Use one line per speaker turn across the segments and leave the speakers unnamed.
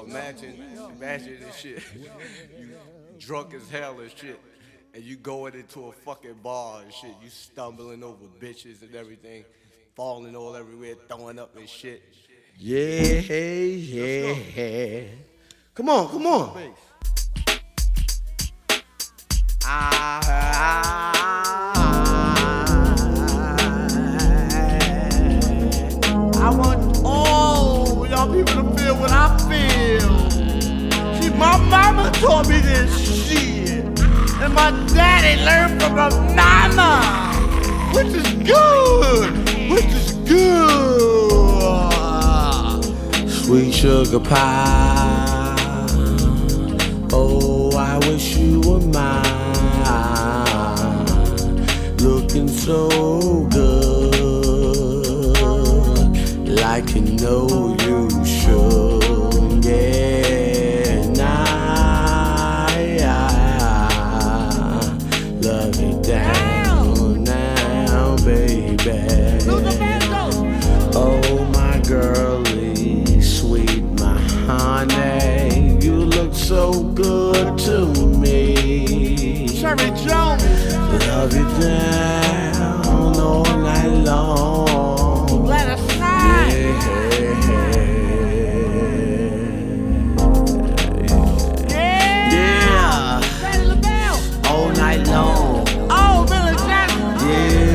imagine this shit. You drunk as hell and shit, and you going into a fucking bar and shit. You stumbling over bitches and everything, falling all everywhere, throwing up and shit.
Yeah, yeah. Come on, come on.
I want all y'all people to feel what I feel. See, my mama taught me this shit, and my daddy learned from my mama, which is good,
Sweet sugar pie. Oh, I wish you were mine. Looking so good, like you know you should. Yeah, now love you down now, baby. Oh, my girlie, sweet, my honey, you look so good to me.
Cherry Jones.
Love you down all night long.
Let us slide.
Yeah.
Patti LaBelle.
All night long.
Oh, Billy Jackson.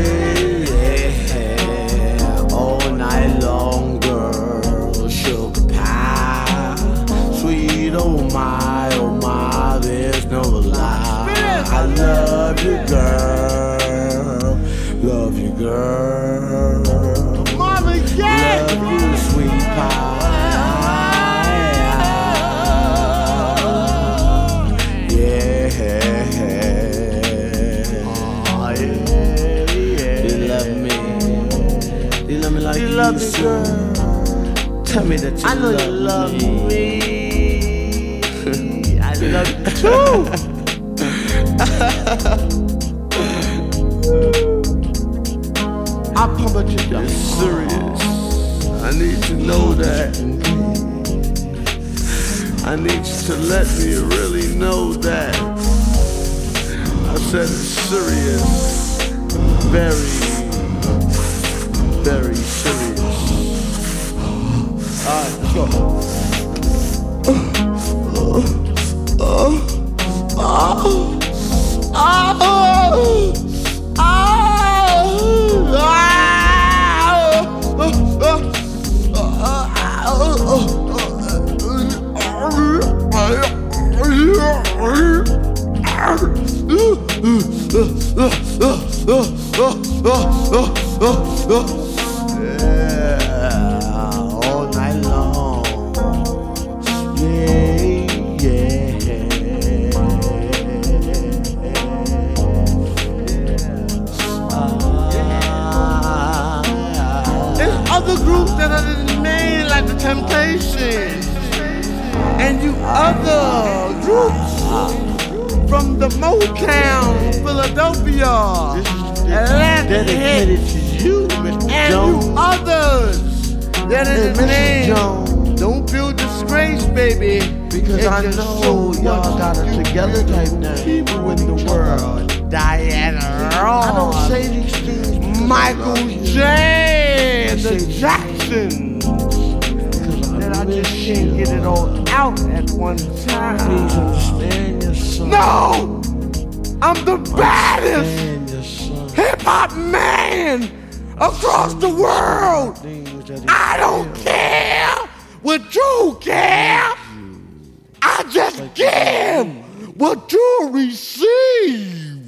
Yeah. All night long, girl. Sugar pie. Sweet, oh my, there's no lie. I love you, girl. Love you, girl.
Mama, yeah.
Love you, sweet pie. Yeah. Oh, yeah. You love me. You love me like you love me, girl. Tell me that you
I know you love me. I love you too. I pump you down.
You're serious. I need to know that. I need you to let me really know that. I said it's serious. Very, very serious.
Alright, let's go.
Yeah, all night long. Yeah.
There's other groups that are made like the Temptations, and you other groups from the Motown, Philadelphia, Atlanta,
Dedicated to you, Mr.
and
Jones.
you others that
Hey,
is
Mr.
named.
Jones.
Don't feel disgraced, baby.
Because I
just
know
show
y'all
what
got it
you
together
do.
type now.
People in the world, Diana Ross,
I don't say these things because
Michael
I love you.
J, the
say-
Jacksons,
Because
that I just
miss
can't
you.
get it all out at one
Please
time.
understand your son.
No, I'm the baddest
Understand your son.
hip hop man across the world.
Things that he
I don't
feels.
care what you care. I just give what you receive.